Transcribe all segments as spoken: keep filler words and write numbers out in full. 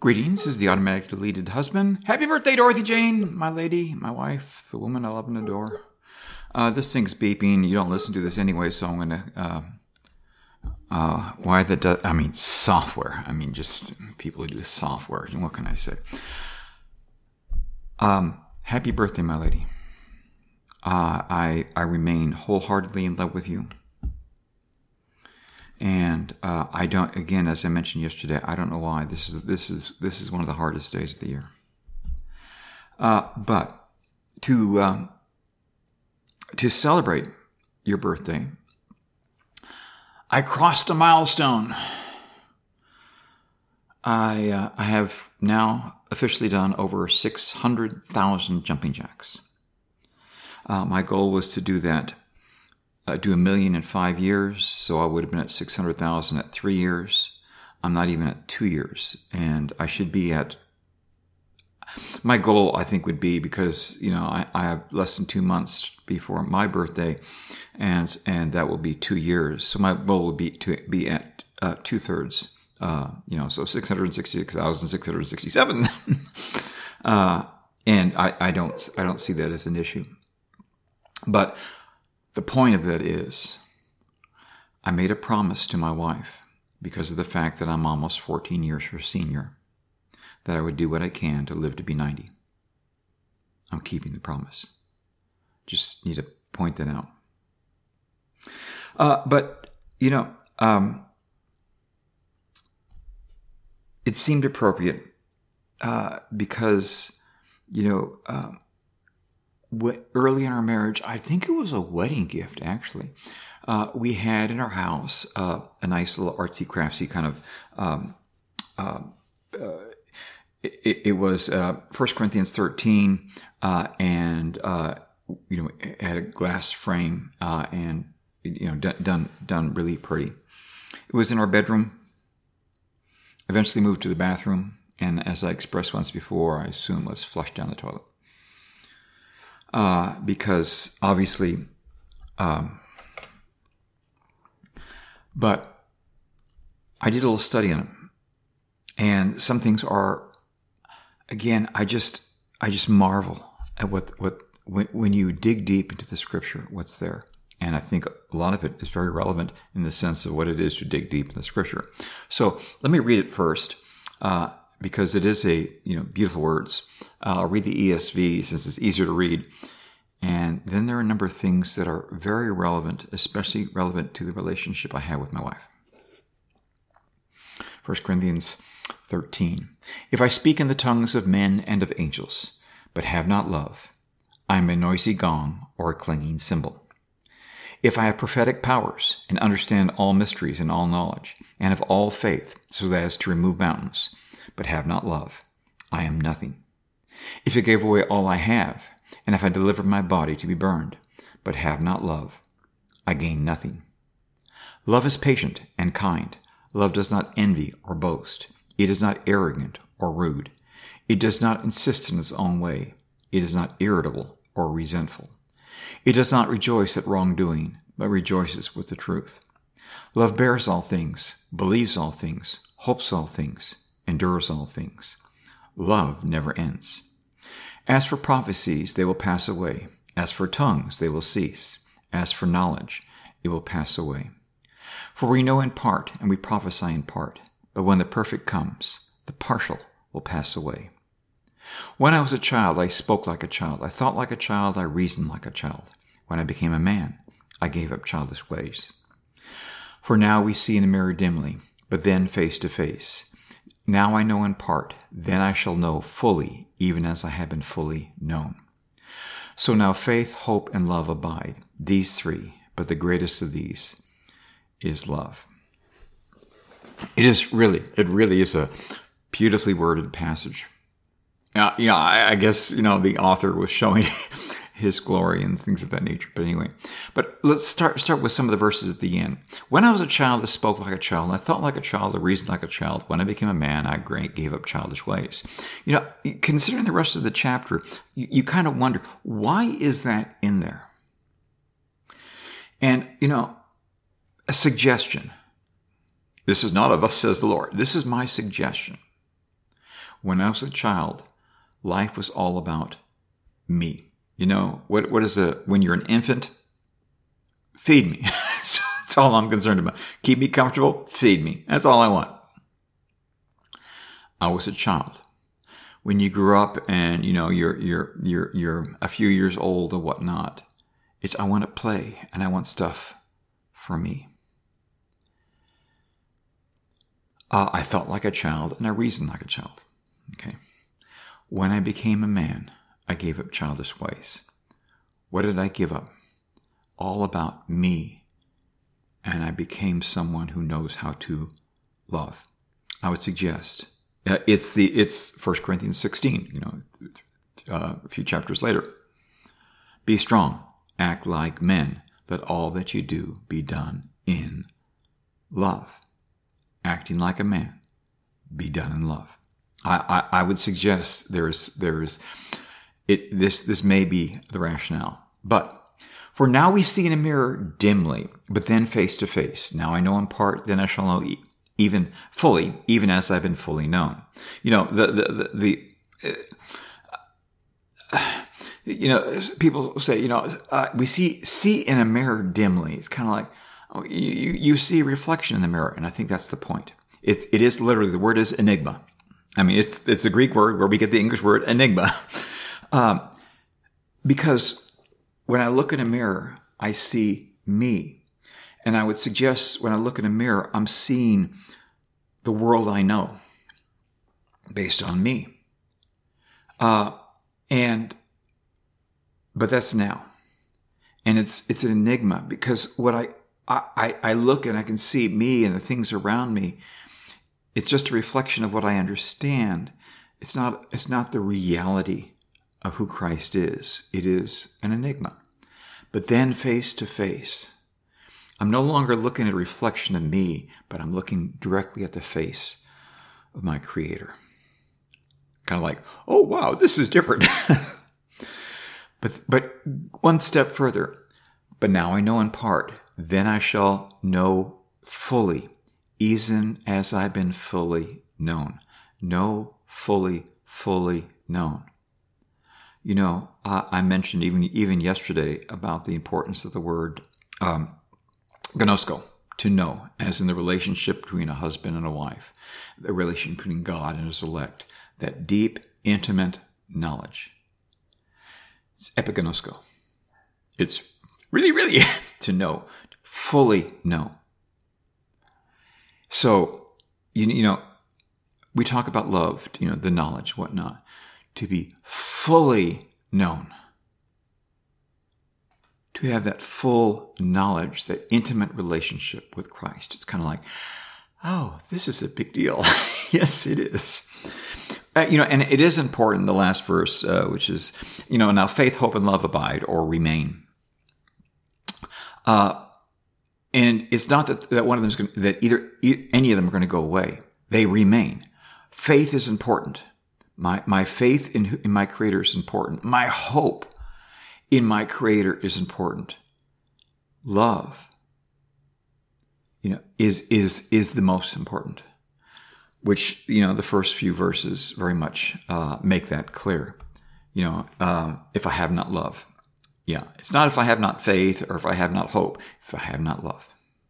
Greetings, this is the automatic deleted husband. Happy birthday, Dorothy Jane, my lady, my wife, the woman I love and adore. Uh, this thing's beeping. You don't listen to this anyway, so I'm going to... Uh, uh, why that does... I mean, software. I mean, just people who do software. What can I say? Um, happy birthday, my lady. Uh, I, I remain wholeheartedly in love with you. And uh, I don't. Again, as I mentioned yesterday, I don't know why this is this is this is one of the hardest days of the year. Uh, but to um, to celebrate your birthday, I crossed a milestone. I uh, I have now officially done over six hundred thousand jumping jacks. Uh, my goal was to do that. Uh, do a million in five years, so I would have been at six hundred thousand at three years. I'm not even at two years, and I should be at. My goal, I think, would be because you know I, I have less than two months before my birthday, and and that will be two years. So my goal would be to be at uh, two thirds. Uh, you know, so six hundred sixty-six thousand six hundred sixty-seven, uh, and I, I don't I don't see that as an issue, but. The point of that is, I made a promise to my wife, because of the fact that I'm almost fourteen years her senior, that I would do what I can to live to be ninety. I'm keeping the promise. Just need to point that out. Uh, but, you know, um, it seemed appropriate uh, because, you know, um, early in our marriage, I think it was a wedding gift, actually. Uh, we had in our house uh, a nice little artsy craftsy kind of. Um, uh, uh, it, it was uh, First Corinthians thirteen, uh, and uh, you know, it had a glass frame uh, and you know, done, done done really pretty. It was in our bedroom. Eventually moved to the bathroom, and as I expressed once before, I assume was flushed down the toilet. Uh, because obviously, um, but I did a little study on them, and some things are, again, I just, I just marvel at what, what, when, when you dig deep into the scripture, what's there. And I think a lot of it is very relevant in the sense of what it is to dig deep in the scripture. So let me read it first, uh, because it is a, you know, beautiful words. Uh, I'll read the E S V since it's easier to read. And then there are a number of things that are very relevant, especially relevant to the relationship I have with my wife. First Corinthians thirteen. If I speak in the tongues of men and of angels, but have not love, I am a noisy gong or a clanging cymbal. If I have prophetic powers and understand all mysteries and all knowledge, and have all faith so as to remove mountains, but have not love, I am nothing. If I gave away all I have, and if I deliver my body to be burned, but have not love, I gain nothing. Love is patient and kind. Love does not envy or boast. It is not arrogant or rude. It does not insist in its own way. It is not irritable or resentful. It does not rejoice at wrongdoing, but rejoices with the truth. Love bears all things, believes all things, hopes all things, endures all things. Love never ends. As for prophecies, they will pass away. As for tongues, they will cease. As for knowledge, it will pass away. For we know in part, and we prophesy in part. But when the perfect comes, the partial will pass away. When I was a child, I spoke like a child. I thought like a child. I reasoned like a child. When I became a man, I gave up childish ways. For now we see in a mirror dimly, but then face to face. Now I know in part, then I shall know fully, even as I have been fully known. So now faith, hope, and love abide, these three, but the greatest of these is love. It is really, it really is a beautifully worded passage. Uh, you know, I, I guess, you know, the author was showing his glory and things of that nature. But anyway, but let's start start with some of the verses at the end. When I was a child, I spoke like a child. I thought like a child. I reasoned like a child. When I became a man, I gave up childish ways. You know, considering the rest of the chapter, you, you kind of wonder, why is that in there? And, you know, a suggestion. This is not a thus says the Lord. This is my suggestion. when I was a child, life was all about me. You know, what what is a, when you're an infant? Feed me. So that's all I'm concerned about. Keep me comfortable, feed me. That's all I want. I was a child. When you grew up and, you know, you're you're you're you're a few years old or whatnot, it's I want to play and I want stuff for me. Uh, I felt like a child and I reasoned like a child. Okay. When I became a man, I gave up childish ways. What did I give up? All about me. And I became someone who knows how to love. I would suggest uh, it's the it's First Corinthians sixteen. You know, uh, a few chapters later. Be strong, act like men. Let all that you do be done in love. Acting like a man, be done in love. I, I, I would suggest there's there's it this this may be the rationale. But for now we see in a mirror dimly, but then face to face. Now I know in part, then I shall know e- even fully, even as I've been fully known. You know, the the the, the uh, you know, people say, you know, uh, we see see in a mirror dimly. It's kind of like oh, you you see a reflection in the mirror, and I think that's the point. It's it is literally, the word is enigma. I mean, it's it's a Greek word where we get the English word enigma, um, because when I look in a mirror, I see me, and I would suggest when I look in a mirror, I'm seeing the world I know based on me, uh, and. But that's now. And it's it's an enigma because what I, I I look and I can see me and the things around me, it's just a reflection of what I understand. It's not it's not the reality of who Christ is. It is an enigma. But then face to face, I'm no longer looking at a reflection of me, but I'm looking directly at the face of my Creator. Kind of like, oh wow, this is different. But but one step further. But now I know in part, then I shall know fully, even as I've been fully known. Know fully, fully known. You know, I, I mentioned even even yesterday about the importance of the word um, gnosko, to know, as in the relationship between a husband and a wife, the relationship between God and His elect, that deep, intimate knowledge. It's epignosko. It's really, really to know, fully know. So, you, you know, we talk about love, you know, the knowledge, whatnot, to be fully known. To have that full knowledge, that intimate relationship with Christ. It's kind of like, oh, this is a big deal. Yes, it is. Uh, you know, and it is important, the last verse, uh, which is, you know, now faith, hope, and love abide or remain. Uh, and it's not that, that one of them is going to, that either e- any of them are going to go away. They remain. Faith is important. My my faith in in my Creator is important. My hope in my Creator is important. Love, you know, is is is the most important. Which, you know, the first few verses very much uh, make that clear. You know, um, if I have not love. Yeah, it's not if I have not faith or if I have not hope, if I have not love.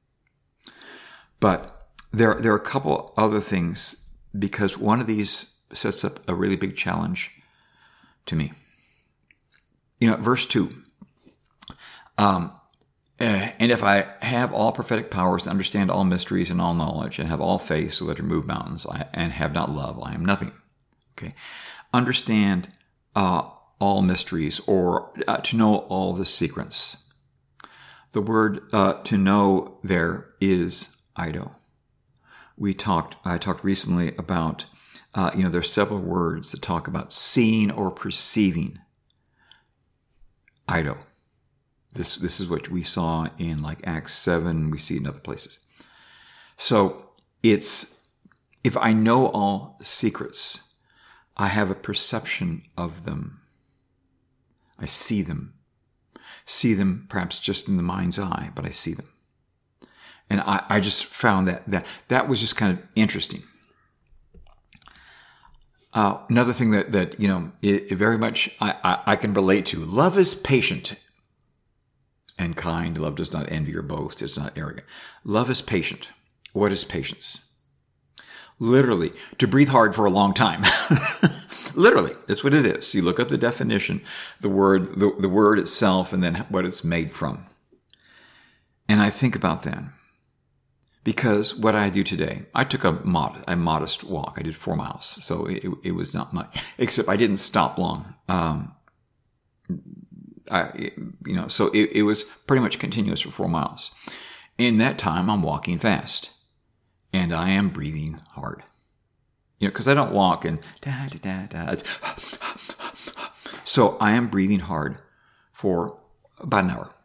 But there, there are a couple other things, because one of these sets up a really big challenge to me. You know, verse two. Um, And if I have all prophetic powers to understand all mysteries and all knowledge, and have all faith so that to remove mountains, and have not love, I am nothing. Okay, understand uh, all mysteries, or uh, to know all the secrets. The word uh, to know there is eido. We talked. I talked recently about. Uh, you know, there's several words that talk about seeing or perceiving. Eido. This this is what we saw in like Acts seven. We see it in other places. So it's, if I know all secrets, I have a perception of them. I see them. See them perhaps just in the mind's eye, but I see them. And I, I just found that, that that was just kind of interesting. Uh, another thing that, that you know, it, it very much I, I, I can relate to. Love is patient and kind. Love does not envy or boast. It's not arrogant. Love is patient. What is patience? Literally, to breathe hard for a long time. Literally, that's what it is. You look at the definition, the word, the, the word itself, and then what it's made from. And I think about that. Because what I do today, I took a, mod, a modest walk. I did four miles, so it, it was not much. Except I didn't stop long. Um, I, you know, so it, it was pretty much continuous for four miles. In that time, I'm walking fast. And I am breathing hard. You know, because I don't walk and da da da da. It's so I am breathing hard for about an hour.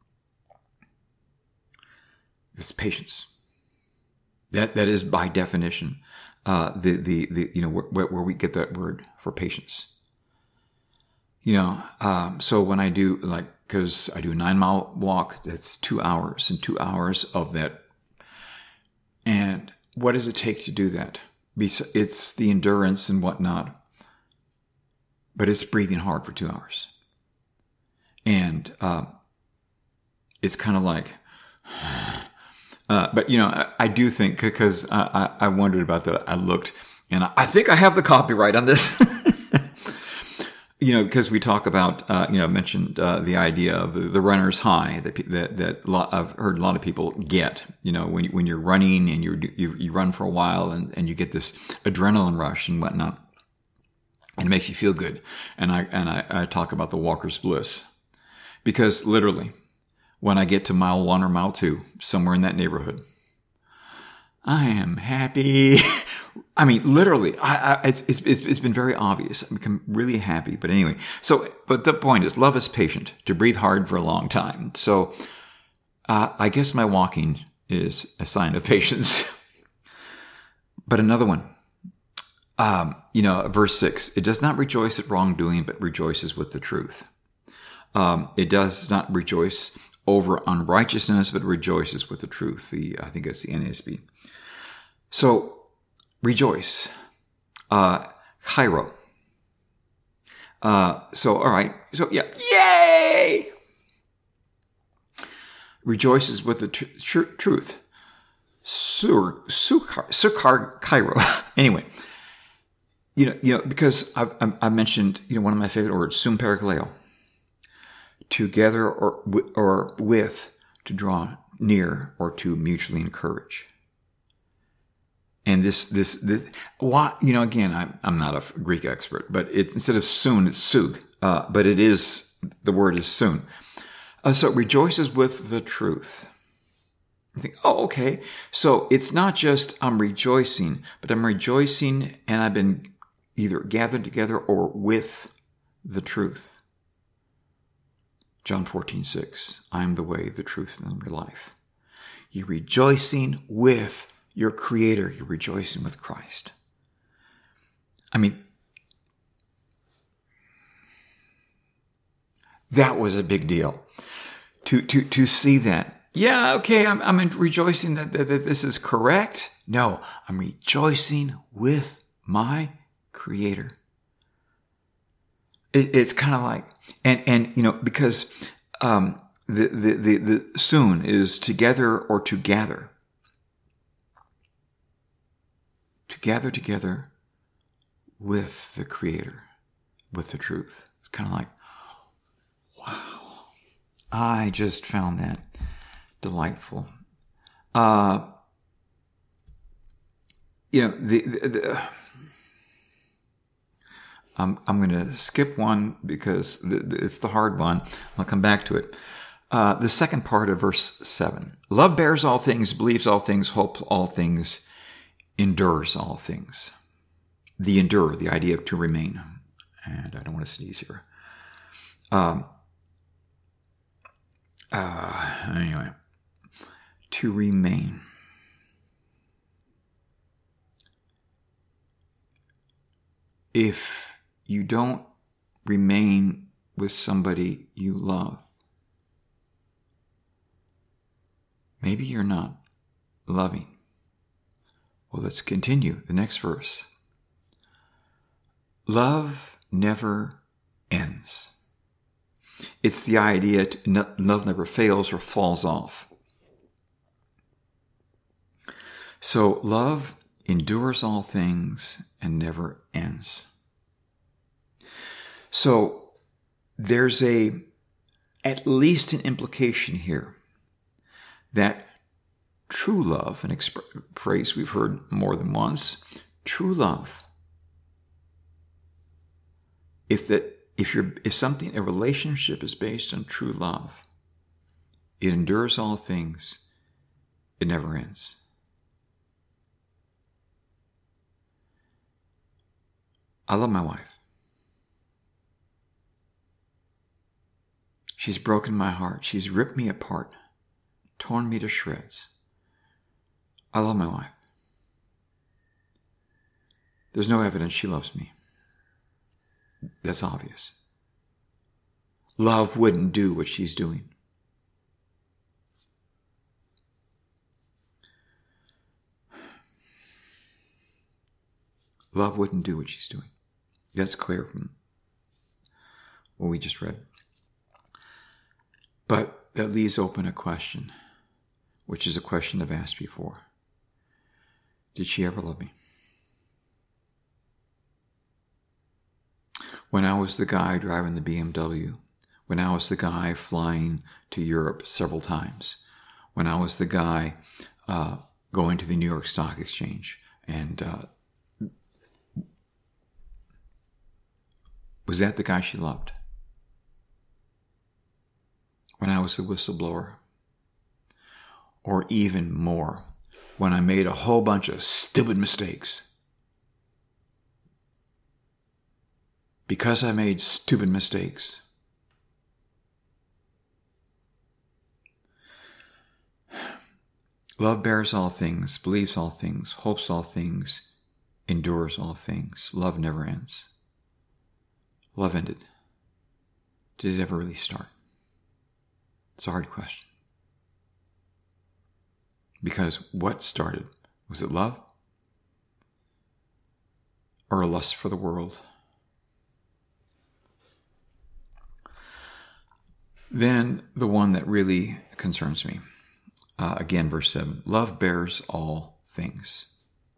It's patience. That that is by definition uh, the the the you know where, where we get that word for patience. You know, um, so when I do like because I do a nine mile walk, that's two hours and two hours of that. And what does it take to do that? It's the endurance and whatnot, but it's breathing hard for two hours. And uh, it's kind of like, uh, but you know, I, I do think, because I, I, I wondered about that. I looked and I, I think I have the copyright on this. You know, because we talk about, uh, you know, I mentioned uh, the idea of the, the runner's high that that that lot, I've heard a lot of people get. You know, when when you're running and you you you run for a while and, and you get this adrenaline rush and whatnot, and it makes you feel good. And I and I, I talk about the walker's bliss, because literally, when I get to mile one or mile two, somewhere in that neighborhood, I am happy. I mean, literally, I, I, it's, it's it's been very obvious. I become really happy. But anyway, so, but the point is, love is patient, to breathe hard for a long time. So uh, I guess my walking is a sign of patience. But another one, um, you know, verse six, it does not rejoice at wrongdoing, but rejoices with the truth. Um, it does not rejoice over unrighteousness, but rejoices with the truth. The I think it's the N A S B. So, rejoice. Uh, Chairo. Uh, so, all right. So, yeah. Yay! Rejoices with the tr- tr- truth. Sur, sukar, sukar Chairo. Anyway. You know, you know, because I, I, I mentioned, you know, one of my favorite words, sum perikaleo. Together or, or with, to draw near, or to mutually encourage. And this, this, this, why, you know, again, I'm, I'm not a Greek expert, but it's, instead of soon, it's sug, uh, but it is, the word is soon. Uh, so it rejoices with the truth. I think, oh, okay. So it's not just I'm rejoicing, but I'm rejoicing and I've been either gathered together or with the truth. John fourteen six, I am the way, the truth, and the life. You're rejoicing with your Creator. You're rejoicing with Christ. I mean, that was a big deal. To to to see that. Yeah, okay, I'm I'm rejoicing that, that, that this is correct. No, I'm rejoicing with my Creator. It, it's kind of like, and and you know, because um, the, the the the soon is together or to gather. To gather together with the Creator, with the truth. It's kind of like, wow. I just found that delightful. Uh, you know, the, the, the I'm, I'm going to skip one because the, the, it's the hard one. I'll come back to it. Uh, the second part of verse seven. Love bears all things, believes all things, hopes all things, endures all things. The endure, the idea of to remain. And I don't want to sneeze here. Um, uh, anyway, to remain. If you don't remain with somebody you love, maybe you're not loving. Well, let's continue. The next verse. love never ends. It's the idea that love never fails or falls off. So love endures all things and never ends. So there's a, at least an implication here that true love, an exp- phrase we've heard more than once, true love, if that if you're if something a relationship is based on true love, it endures all things, it never ends. I love my wife. She's broken my heart. She's ripped me apart, torn me to shreds. I love my wife. There's no evidence she loves me. That's obvious. Love wouldn't do what she's doing. Love wouldn't do what she's doing. That's clear from what we just read. But that leaves open a question, which is a question I've asked before. Did she ever love me? When I was the guy driving the B M W, when I was the guy flying to Europe several times, when I was the guy uh, going to the New York Stock Exchange, and uh, was that the guy she loved? When I was the whistleblower? Or even more, when I made a whole bunch of stupid mistakes? Because I made stupid mistakes, love bears all things, believes all things, hopes all things, endures all things. Love never ends. Love ended. Did it ever really start? It's a hard question. Because what started? Was it love? Or a lust for the world? Then the one that really concerns me. Uh, again, verse seven. Love bears all things.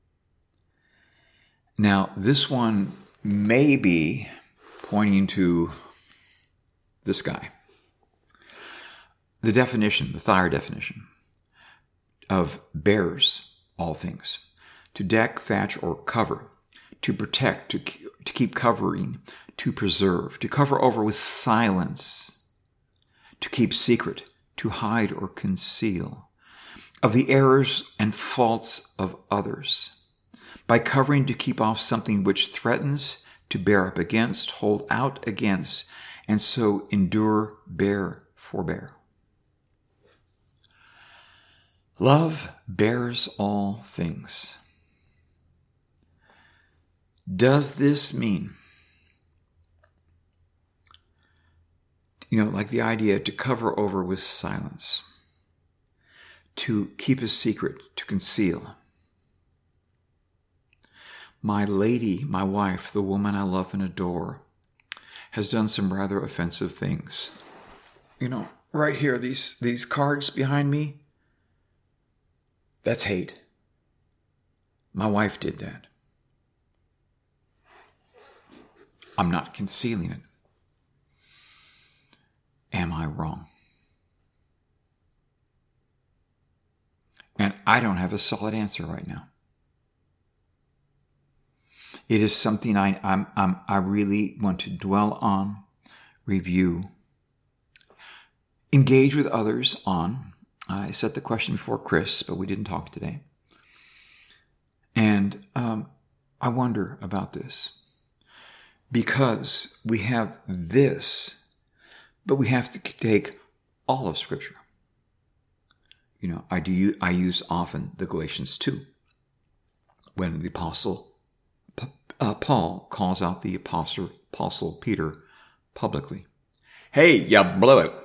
Now, this one may be pointing to this guy. The definition, the Thayer definition of bears all things. To deck, thatch, or cover. To protect, to, to keep covering, to preserve. To cover over with silence. To keep secret, to hide or conceal, of the errors and faults of others, by covering to keep off something which threatens, to bear up against, hold out against, and so endure, bear, forbear. Love bears all things. Does this mean, you know, like the idea to cover over with silence, to keep a secret, to conceal? My lady, my wife, the woman I love and adore, has done some rather offensive things. You know, right here, these, these cards behind me, that's hate. My wife did that. I'm not concealing it. Am I wrong? And I don't have a solid answer right now. It is something I I'm, I'm, I really want to dwell on, review, engage with others on. I set the question before Chris, but we didn't talk today. And um, I wonder about this. Because we have this, but we have to take all of Scripture. You know, I do. I use often the Galatians two, when the apostle uh, Paul calls out the apostle apostle Peter publicly. Hey, you blew it.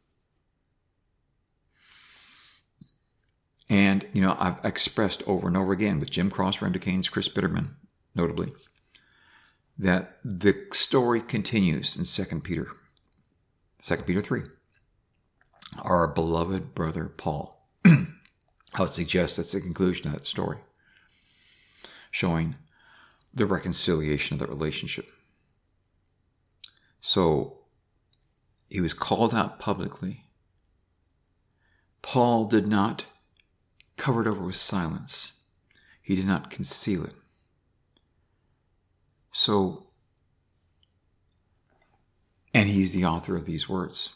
And you know, I've expressed over and over again with Jim Cross, Renda Caines, Chris Bitterman, notably, that the story continues in Second Peter, Second Peter three. Our beloved brother Paul. I would suggest that's the conclusion of that story, showing the reconciliation of the relationship. So he was called out publicly. Paul did not cover it over with silence. He did not conceal it. So, and he's the author of these words.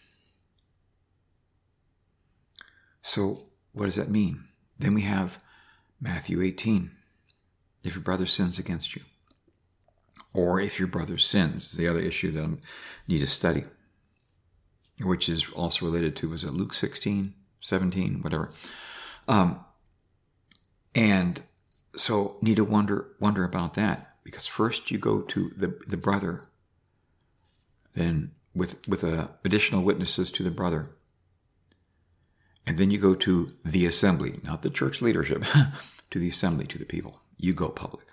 So, what does that mean? Then we have Matthew eighteen. If your brother sins against you, or if your brother sins, the other issue that I need to study, which is also related to, was it Luke sixteen, seventeen, whatever. Um, and so need to wonder wonder about that, because first you go to the, the brother, then with with uh, additional witnesses to the brother, and then you go to the assembly, not the church leadership, to the assembly, to the people. You go public,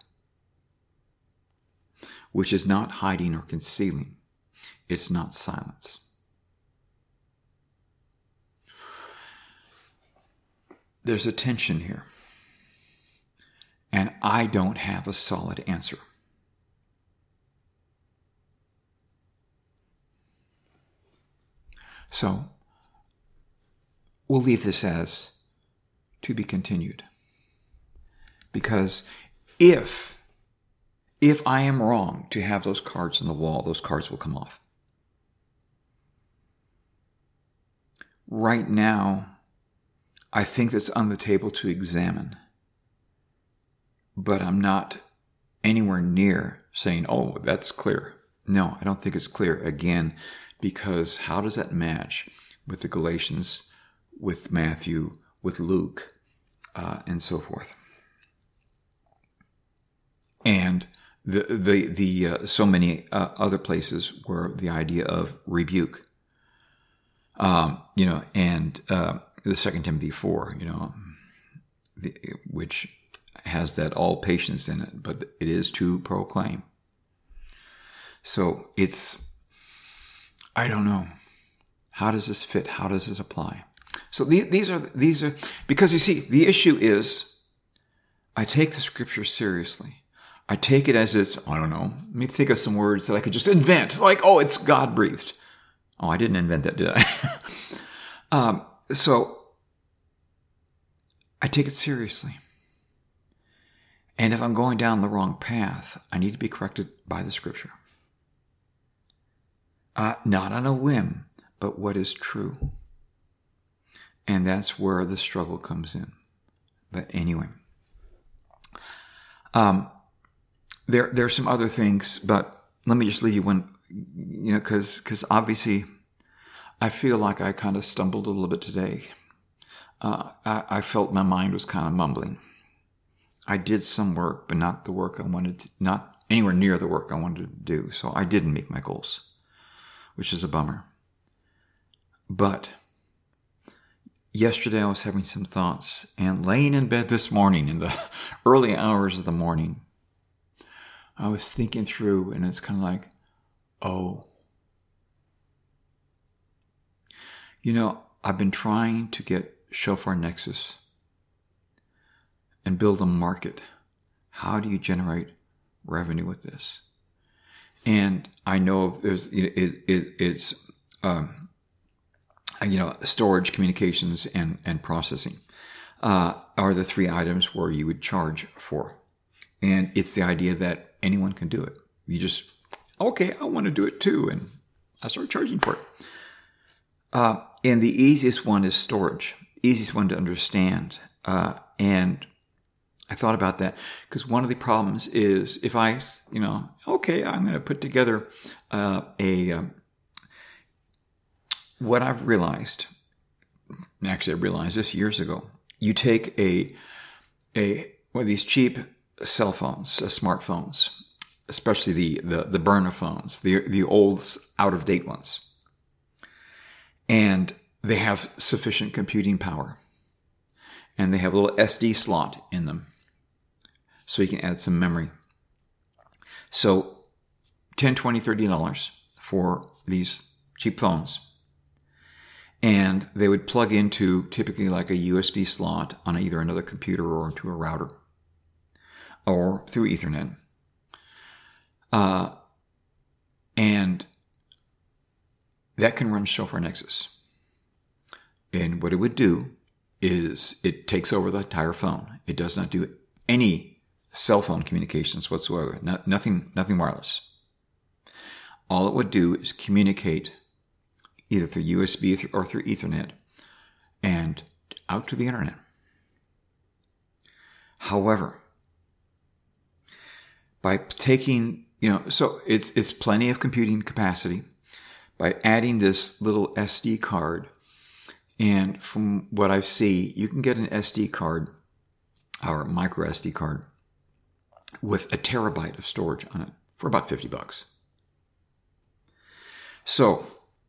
which is not hiding or concealing. It's not silence. There's a tension here, and I don't have a solid answer. So, we'll leave this as to be continued. Because if, if I am wrong to have those cards on the wall, those cards will come off. Right now, I think that's on the table to examine. But I'm not anywhere near saying, oh, that's clear. No, I don't think it's clear. Again, because how does that match with the Galatians, with Matthew, with Luke, uh, and so forth? And the the the uh, so many uh, other places where the idea of rebuke, um, you know, and uh, the Second Timothy four, you know, the, which has that all patience in it, but it is to proclaim. So it's, I don't know, how does this fit? How does this apply? So the, these are these are because you see, the issue is, I take the scripture seriously. I take it as it's, I don't know, let me think of some words that I could just invent. Like, oh, it's God-breathed. Oh, I didn't invent that, did I? um, so, I take it seriously. And if I'm going down the wrong path, I need to be corrected by the scripture. Uh, not on a whim, but what is true. And that's where the struggle comes in. But anyway. Um... There, there are some other things, but let me just leave you one, you know, because because obviously I feel like I kind of stumbled a little bit today. Uh, I, I felt my mind was kind of mumbling. I did some work, but not the work I wanted to, not anywhere near the work I wanted to do. So I didn't meet my goals, which is a bummer. But yesterday I was having some thoughts, and laying in bed this morning in the early hours of the morning, I was thinking through, and it's kind of like, oh. You know, I've been trying to get Shofar Nexus and build a market. How do you generate revenue with this? And I know there's, it, it, it's, um, you know, storage, communications, and, and processing uh, are the three items where you would charge for. And it's the idea that anyone can do it. You just, okay, I want to do it too. And I start charging for it. Uh, and the easiest one is storage. Easiest one to understand. Uh, and I thought about that because one of the problems is if I, you know, okay, I'm going to put together uh, a, um, what I've realized, actually I realized this years ago, you take a, a, one of these cheap cell phones, uh, smartphones, especially the, the, the burner phones, the, the old out-of-date ones. And they have sufficient computing power. And they have a little S D slot in them. So you can add some memory. So ten, twenty, thirty dollars for these cheap phones. And they would plug into typically like a U S B slot on either another computer or into a router or through Ethernet. Uh, and that can run Shofar Nexus. And what it would do is it takes over the entire phone. It does not do any cell phone communications whatsoever. No, nothing, nothing wireless. All it would do is communicate either through U S B or through Ethernet and out to the internet. However, by taking, you know, so it's it's plenty of computing capacity. By adding this little S D card, and from what I see, you can get an S D card or a micro S D card with a terabyte of storage on it for about fifty bucks. So,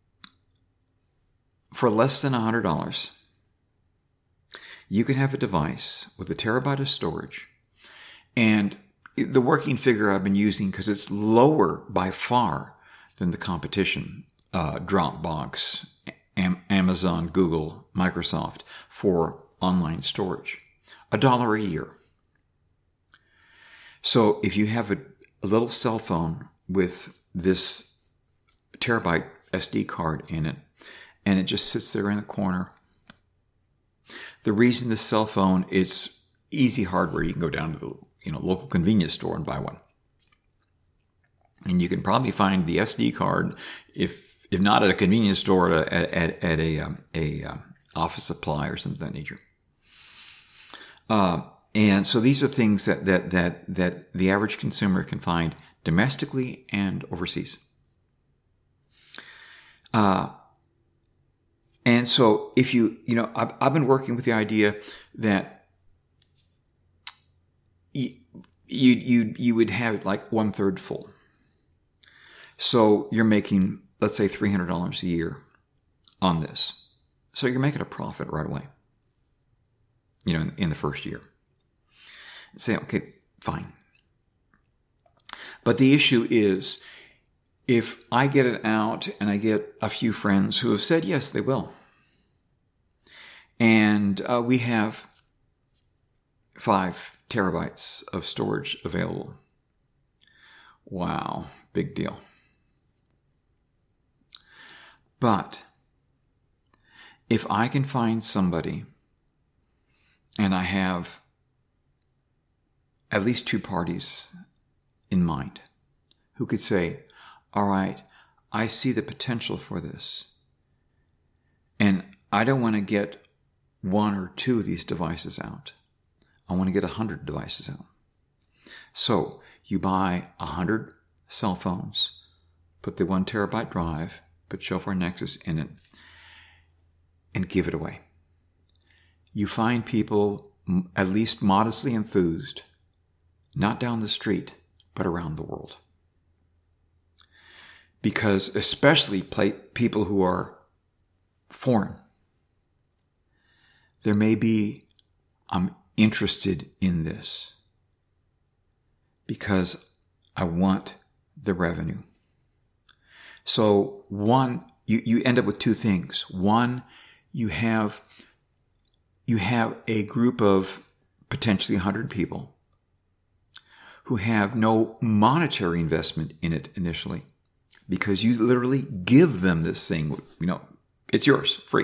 for less than one hundred dollars, you can have a device with a terabyte of storage. And the working figure I've been using, because it's lower by far than the competition, uh, Dropbox, Am- Amazon, Google, Microsoft, for online storage. A dollar a year. So if you have a, a little cell phone with this terabyte S D card in it, and it just sits there in the corner. The reason the cell phone is easy hardware, you can go down to the you know local convenience store and buy one. And you can probably find the S D card, if if not at a convenience store, at, at, at a, um, a um, office supply or something of that nature. Uh, and so these are things that, that, that, that the average consumer can find domestically and overseas. Uh, And so if you, you know, I've, I've been working with the idea that you, you, you, you would have it like one third full. So you're making, let's say three hundred dollars a year on this. So you're making a profit right away, you know, in, in the first year. Say, okay, fine. But the issue is, if I get it out and I get a few friends who have said, yes, they will. And uh, we have five terabytes of storage available. Wow, big deal. But if I can find somebody, and I have at least two parties in mind who could say, all right, I see the potential for this. And I don't want to get one or two of these devices out. I want to get a hundred devices out. So you buy a hundred cell phones, put the one terabyte drive, put Shofar Nexus in it, and give it away. You find people at least modestly enthused, not down the street, but around the world. Because especially play, people who are foreign, there may be, I'm interested in this because I want the revenue. So one, you, you end up with two things. One, you have, you have a group of potentially one hundred people who have no monetary investment in it initially, because you literally give them this thing. You know, it's yours, free.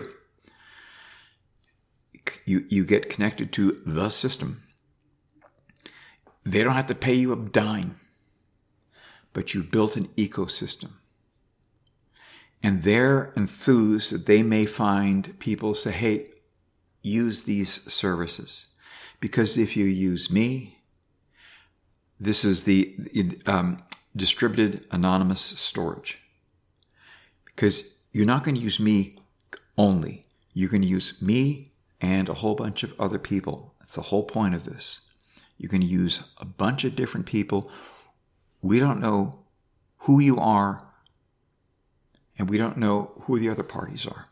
You, you get connected to the system. They don't have to pay you a dime, but you've built an ecosystem. And they're enthused that they may find people say, hey, use these services. Because if you use me, this is the um, distributed anonymous storage. Because you're not going to use me only. You're going to use me and a whole bunch of other people. That's the whole point of this. You're going to use a bunch of different people. We don't know who you are, and we don't know who the other parties are.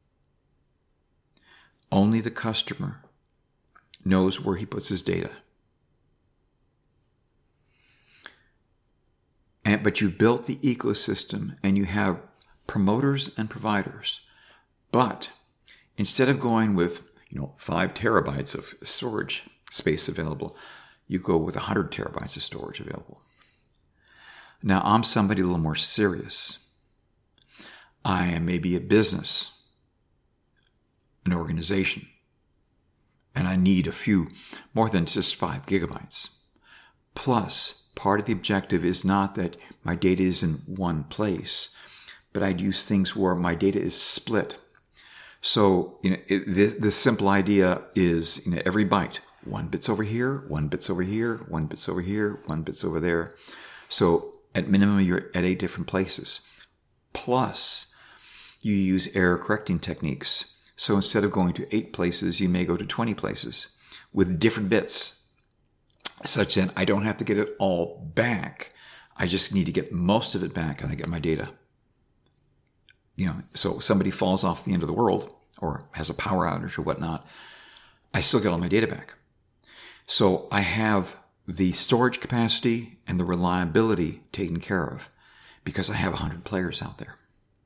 Only the customer knows where he puts his data. And And, but you built the ecosystem and you have promoters and providers. But instead of going with, you know, five terabytes of storage space available, you go with one hundred terabytes of storage available. Now, I'm somebody a little more serious. I am maybe a business, an organization, and I need a few more than just five gigabytes. Plus, part of the objective is not that my data is in one place, but I'd use things where my data is split. So, you know, it, the, the simple idea is, you know, every byte, one bit's over here, one bit's over here, one bit's over here, one bit's over there. So, at minimum, you're at eight different places. Plus, you use error correcting techniques. So instead of going to eight places, you may go to twenty places with different bits, such that I don't have to get it all back. I just need to get most of it back and I get my data. You know, so if somebody falls off the end of the world or has a power outage or whatnot, I still get all my data back. So I have the storage capacity and the reliability taken care of because I have one hundred players out there.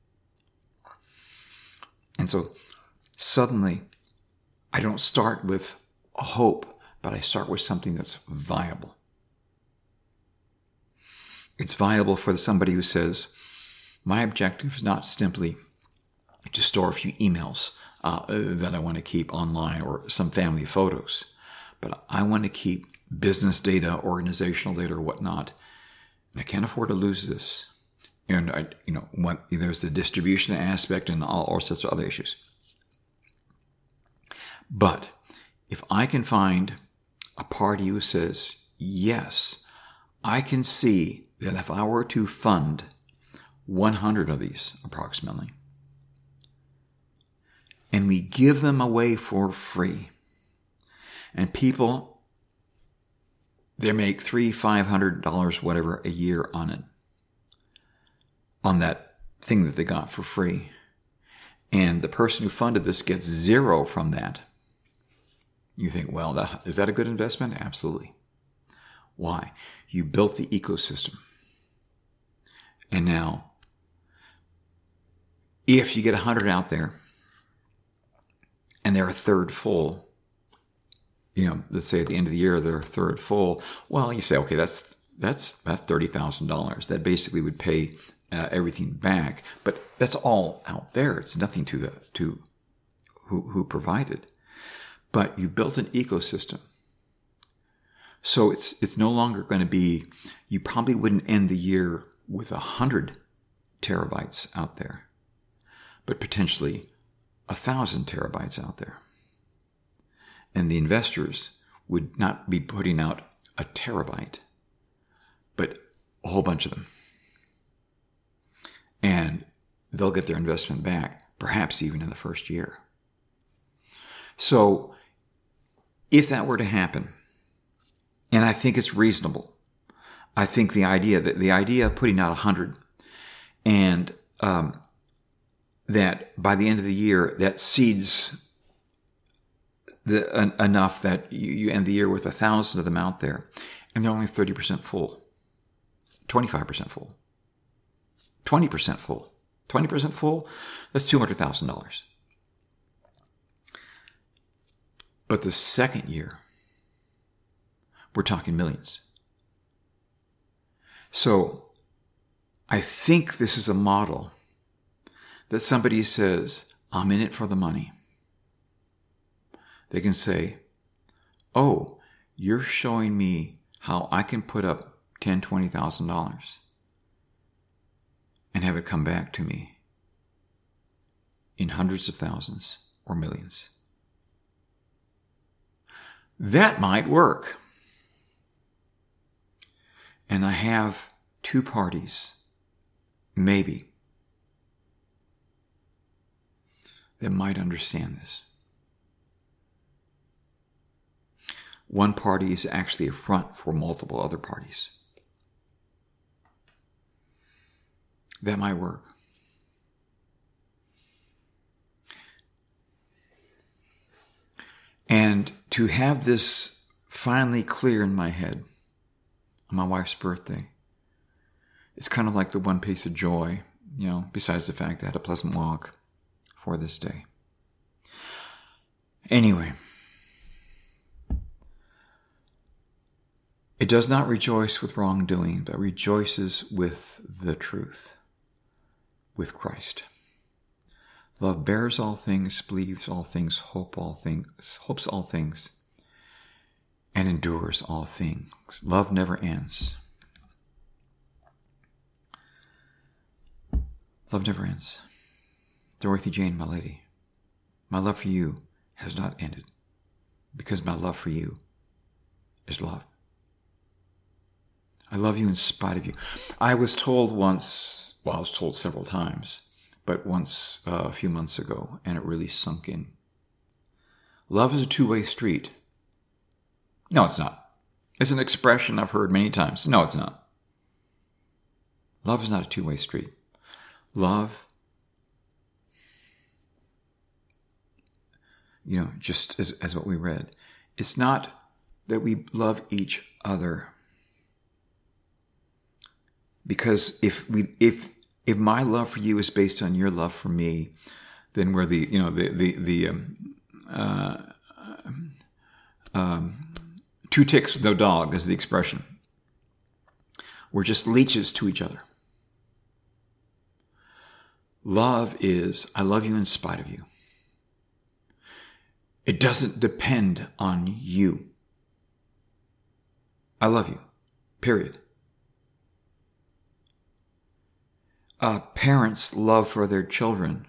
And so suddenly, I don't start with a hope, but I start with something that's viable. It's viable for somebody who says, my objective is not simply to store a few emails uh, that I want to keep online or some family photos, but I want to keep business data, organizational data, or whatnot. And I can't afford to lose this. And I, you know, what, there's the distribution aspect and all, all sorts of other issues. But if I can find a party who says, yes, I can see that if I were to fund one hundred of these approximately, and we give them away for free, and people, they make three, five hundred dollars, whatever, a year on it, on that thing that they got for free. And the person who funded this gets zero from that. You think, well, that, is that a good investment? Absolutely. Why? You built the ecosystem. And now, if you get one hundred out there, and they're a third full, you know, let's say at the end of the year, they're a third full, well, you say, okay, that's that's that's thirty thousand dollars. That basically would pay uh, everything back. But that's all out there. It's nothing to the to who who provided. But you built an ecosystem. So it's it's no longer going to be, you probably wouldn't end the year with one hundred terabytes out there, but potentially one thousand terabytes out there. And the investors would not be putting out a terabyte, but a whole bunch of them. And they'll get their investment back, perhaps even in the first year. So if that were to happen, and I think it's reasonable, I think the idea that the idea of putting out one hundred and um, that by the end of the year, that seeds the, en- enough that you, you end the year with a thousand of them out there, and they're only thirty percent full, twenty-five percent full, twenty percent full, twenty percent full, that's two hundred thousand dollars. But the second year, we're talking millions. So I think this is a model that somebody says, I'm in it for the money. They can say, oh, you're showing me how I can put up ten thousand dollars, twenty thousand dollars and have it come back to me in hundreds of thousands or millions. That might work. And I have two parties, maybe, that might understand this. One party is actually a front for multiple other parties. That might work. And to have this finally clear in my head on my wife's birthday It's kind of like the one piece of joy, you know, besides the fact that I had a pleasant walk for this day. Anyway, it does not rejoice with wrongdoing, but rejoices with the truth, with Christ. Love bears all things, believes all things, hope all things, hopes all things, and endures all things. Love never ends. Love never ends. Dorothy Jane, my lady, my love for you has not ended, because my love for you is love. I love you in spite of you. I was told once, well, I was told several times, but once uh, a few months ago, and it really sunk in. Love is a two-way street. No, it's not. It's an expression I've heard many times. No, it's not. Love is not a two-way street. Love, you know, just as, as what we read, it's not that we love each other. Because if we, if if my love for you is based on your love for me, then we're the, you know, the the the um, uh, um, two ticks with no dog is the expression. We're just leeches to each other. Love is, I love you in spite of you. It doesn't depend on you. I love you, period. A parent's love for their children.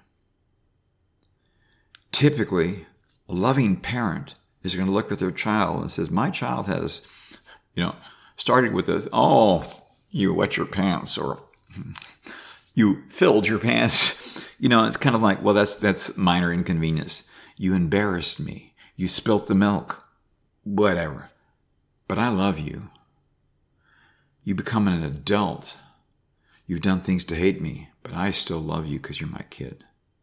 Typically, a loving parent is going to look at their child and says, my child has, you know, started with this, oh, you wet your pants, or you filled your pants. You know, it's kind of like, well, that's that's minor inconvenience. You embarrassed me. You spilt the milk. Whatever. But I love you. You become an adult. You've done things to hate me, but I still love you because you're my kid.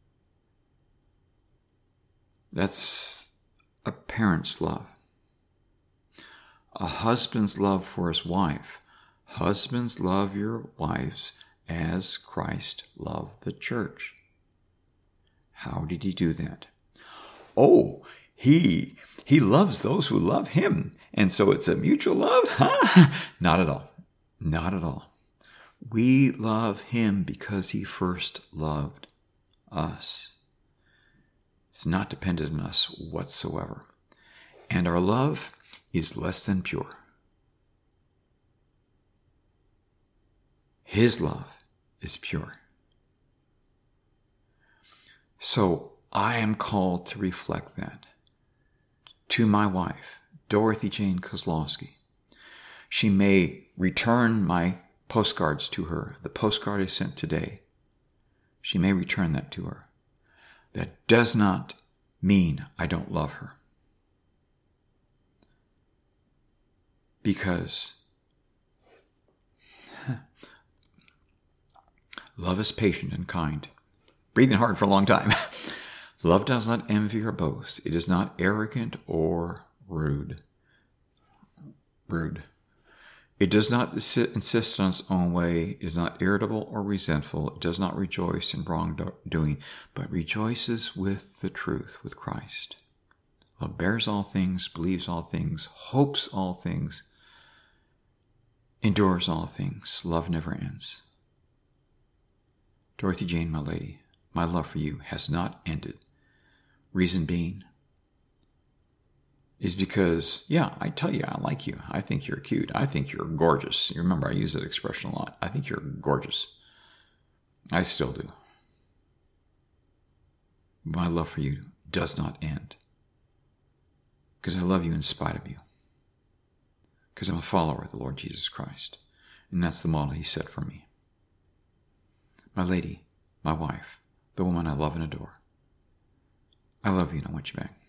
That's a parent's love. A husband's love for his wife. Husbands, love your wives as Christ loved the church. How did he do that? Oh, he he loves those who love him. And so it's a mutual love? Huh? Not at all. Not at all. We love him because he first loved us. It's not dependent on us whatsoever. And our love is less than pure. His love is pure. So I am called to reflect that to my wife, Dorothy Jane Kozlowski. She may return my postcards to her. The postcard I sent today, she may return that to her. That does not mean I don't love her. Because love is patient and kind. Breathing hard for a long time. Love does not envy or boast. It is not arrogant or rude. Rude. It does not insist on its own way. It is not irritable or resentful. It does not rejoice in wrongdoing, but rejoices with the truth, with Christ. Love bears all things, believes all things, hopes all things, endures all things. Love never ends. Dorothy Jane, my lady, my love for you has not ended. Reason being is because, yeah, I tell you, I like you. I think you're cute. I think you're gorgeous. You remember, I use that expression a lot. I think you're gorgeous. I still do. My love for you does not end. Because I love you in spite of you. Because I'm a follower of the Lord Jesus Christ. And that's the model he set for me. My lady, my wife, the woman I love and adore. I love you and I want you back.